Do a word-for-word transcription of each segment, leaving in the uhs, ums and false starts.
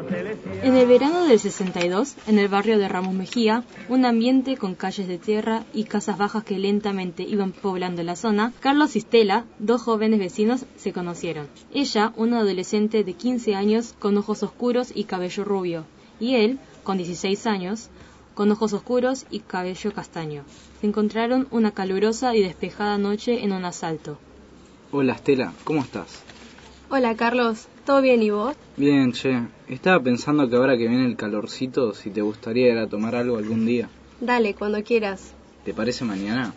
En el verano del sesenta y dos, en el barrio de Ramos Mejía, un ambiente con calles de tierra y casas bajas que lentamente iban poblando la zona, Carlos y Stella, dos jóvenes vecinos, se conocieron. Ella, una adolescente de quince años con ojos oscuros y cabello rubio, y él, con dieciséis años, con ojos oscuros y cabello castaño. Se encontraron una calurosa y despejada noche en un asalto. Hola Stella, ¿cómo estás? Hola Carlos, ¿todo bien y vos? Bien, che. Estaba pensando que ahora que viene el calorcito, si te gustaría ir a tomar algo algún día. Dale, cuando quieras. ¿Te parece mañana?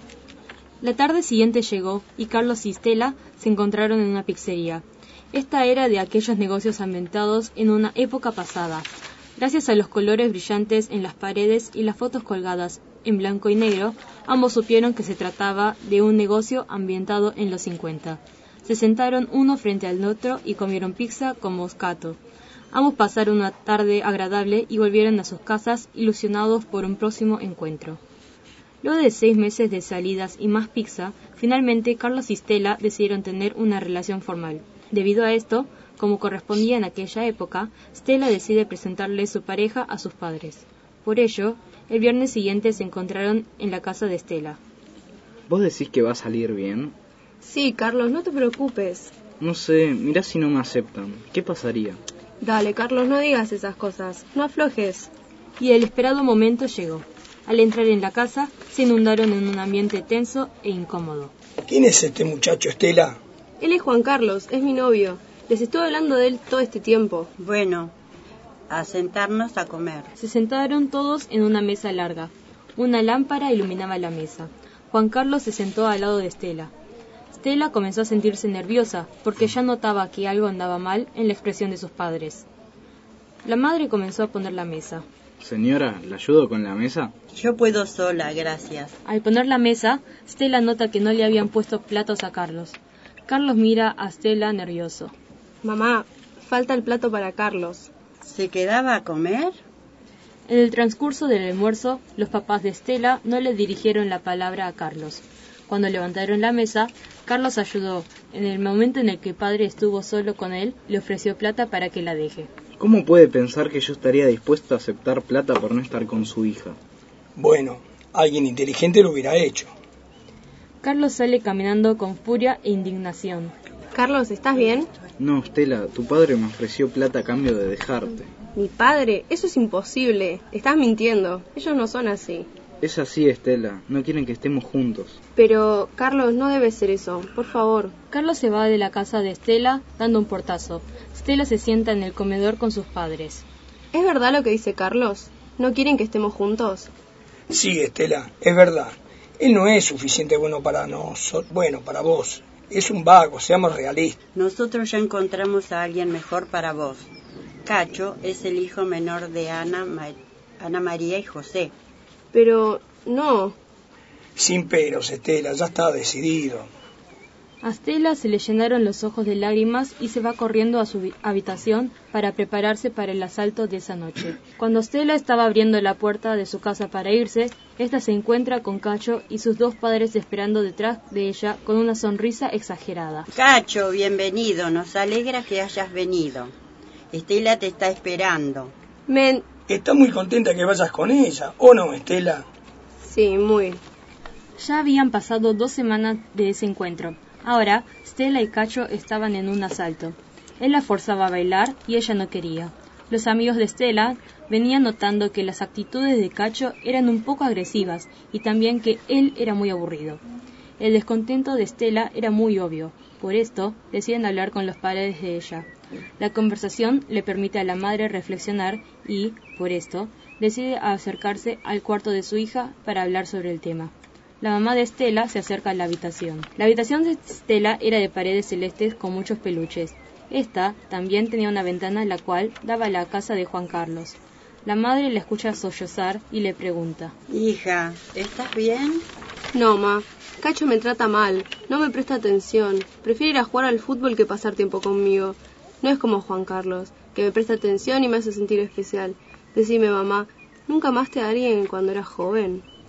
La tarde siguiente llegó y Carlos y Stella se encontraron en una pizzería. Esta era de aquellos negocios ambientados en una época pasada. Gracias a los colores brillantes en las paredes y las fotos colgadas en blanco y negro, ambos supieron que se trataba de un negocio ambientado en los cincuenta. Se sentaron uno frente al otro y comieron pizza con moscato. Ambos pasaron una tarde agradable y volvieron a sus casas ilusionados por un próximo encuentro. Luego de seis meses de salidas y más pizza, finalmente Carlos y Stella decidieron tener una relación formal. Debido a esto, como correspondía en aquella época, Stella decide presentarle su pareja a sus padres. Por ello, el viernes siguiente se encontraron en la casa de Stella. ¿Vos decís que va a salir bien? Sí, Carlos, no te preocupes. No sé, mirá si no me aceptan. ¿Qué pasaría? Dale, Carlos, no digas esas cosas. No aflojes. Y el esperado momento llegó. Al entrar en la casa, se inundaron en un ambiente tenso e incómodo. ¿Quién es este muchacho, Stella? Él es Juan Carlos, es mi novio. Les estuve hablando de él todo este tiempo. Bueno, a sentarnos a comer. Se sentaron todos en una mesa larga. Una lámpara iluminaba la mesa. Juan Carlos se sentó al lado de Stella. Stella comenzó a sentirse nerviosa, porque ya notaba que algo andaba mal en la expresión de sus padres. La madre comenzó a poner la mesa. Señora, ¿la ayudo con la mesa? Yo puedo sola, gracias. Al poner la mesa, Stella nota que no le habían puesto platos a Carlos. Carlos mira a Stella nervioso. Mamá, falta el plato para Carlos. ¿Se quedaba a comer? En el transcurso del almuerzo, los papás de Stella no le dirigieron la palabra a Carlos. Cuando levantaron la mesa, Carlos ayudó. En el momento en el que el padre estuvo solo con él, le ofreció plata para que la deje. ¿Cómo puede pensar que yo estaría dispuesto a aceptar plata por no estar con su hija? Bueno, alguien inteligente lo hubiera hecho. Carlos sale caminando con furia e indignación. Carlos, ¿estás bien? No, Stella, tu padre me ofreció plata a cambio de dejarte. Mi padre, eso es imposible. Estás mintiendo. Ellos no son así. Es así, Stella. No quieren que estemos juntos. Pero, Carlos, no debe ser eso. Por favor. Carlos se va de la casa de Stella dando un portazo. Stella se sienta en el comedor con sus padres. ¿Es verdad lo que dice Carlos? ¿No quieren que estemos juntos? Sí, Stella, es verdad. Él no es suficiente bueno para nosotros, bueno, para vos. Es un vago, seamos realistas. Nosotros ya encontramos a alguien mejor para vos. Cacho es el hijo menor de Ana, Ma- Ana María y José. Pero, no. Sin peros, Stella, ya está decidido. A Stella se le llenaron los ojos de lágrimas y se va corriendo a su habitación para prepararse para el asalto de esa noche. Cuando Stella estaba abriendo la puerta de su casa para irse, esta se encuentra con Cacho y sus dos padres esperando detrás de ella con una sonrisa exagerada. Cacho, bienvenido. Nos alegra que hayas venido. Stella te está esperando. Men... Está muy contenta que vayas con ella, ¿o no, Stella? Sí, muy. Ya habían pasado dos semanas de ese encuentro. Ahora, Stella y Cacho estaban en un asalto. Él la forzaba a bailar y ella no quería. Los amigos de Stella venían notando que las actitudes de Cacho eran un poco agresivas y también que él era muy aburrido. El descontento de Stella era muy obvio. Por esto, deciden hablar con los padres de ella. La conversación le permite a la madre reflexionar y, por esto, decide acercarse al cuarto de su hija para hablar sobre el tema. La mamá de Stella se acerca a la habitación. La habitación de Stella era de paredes celestes con muchos peluches. Esta también tenía una ventana la cual daba a la casa de Juan Carlos. La madre la escucha sollozar y le pregunta: Hija, ¿estás bien? No, ma. Cacho me trata mal. No me presta atención. Prefiere ir a jugar al fútbol que pasar tiempo conmigo. No es como Juan Carlos, que me presta atención y me hace sentir especial. Decime, mamá, ¿nunca amaste a alguien cuando eras joven?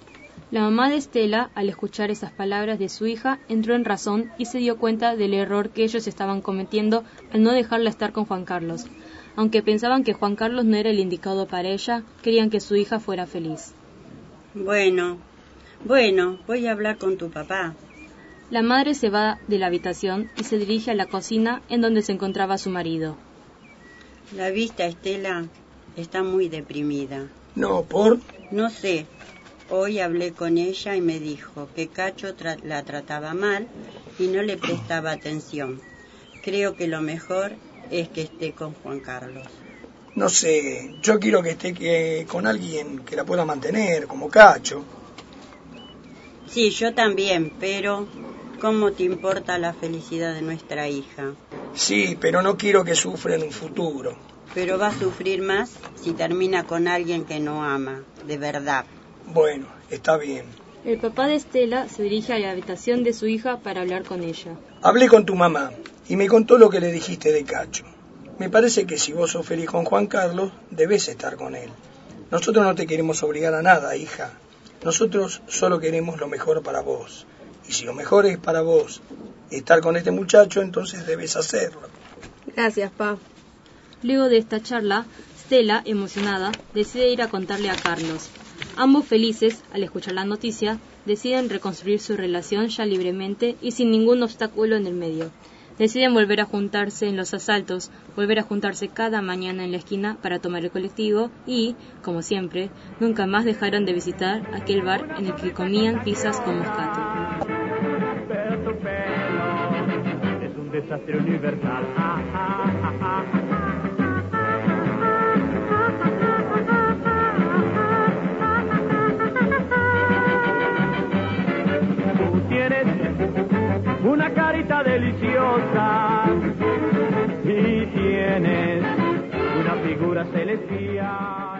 La mamá de Estela, al escuchar esas palabras de su hija, entró en razón y se dio cuenta del error que ellos estaban cometiendo al no dejarla estar con Juan Carlos. Aunque pensaban que Juan Carlos no era el indicado para ella, querían que su hija fuera feliz. Bueno, bueno, voy a hablar con tu papá. La madre se va de la habitación y se dirige a la cocina en donde se encontraba su marido. La vista, Estela, está muy deprimida. No, ¿por? No sé. Hoy hablé con ella y me dijo que Cacho tra- la trataba mal y no le prestaba atención. Creo que lo mejor es que esté con Juan Carlos. No sé, yo quiero que esté que, con alguien que la pueda mantener, como Cacho. Sí, yo también, pero ¿cómo te importa la felicidad de nuestra hija? Sí, pero no quiero que sufra en un futuro. Pero va a sufrir más si termina con alguien que no ama, de verdad. Bueno, está bien. El papá de Estela se dirige a la habitación de su hija para hablar con ella. Hablé con tu mamá y me contó lo que le dijiste de Cacho. Me parece que si vos sos feliz con Juan Carlos, debes estar con él. Nosotros no te queremos obligar a nada, hija. Nosotros solo queremos lo mejor para vos. Y si lo mejor es para vos estar con este muchacho, entonces debes hacerlo. Gracias, pa. Luego de esta charla, Stella, emocionada, decide ir a contarle a Carlos. Ambos felices, al escuchar la noticia, deciden reconstruir su relación ya libremente y sin ningún obstáculo en el medio. Deciden volver a juntarse en los asaltos, volver a juntarse cada mañana en la esquina para tomar el colectivo y, como siempre, nunca más dejaron de visitar aquel bar en el que comían pizzas con moscato. Es un desastre universal. Una carita deliciosa y tienes una figura celestial.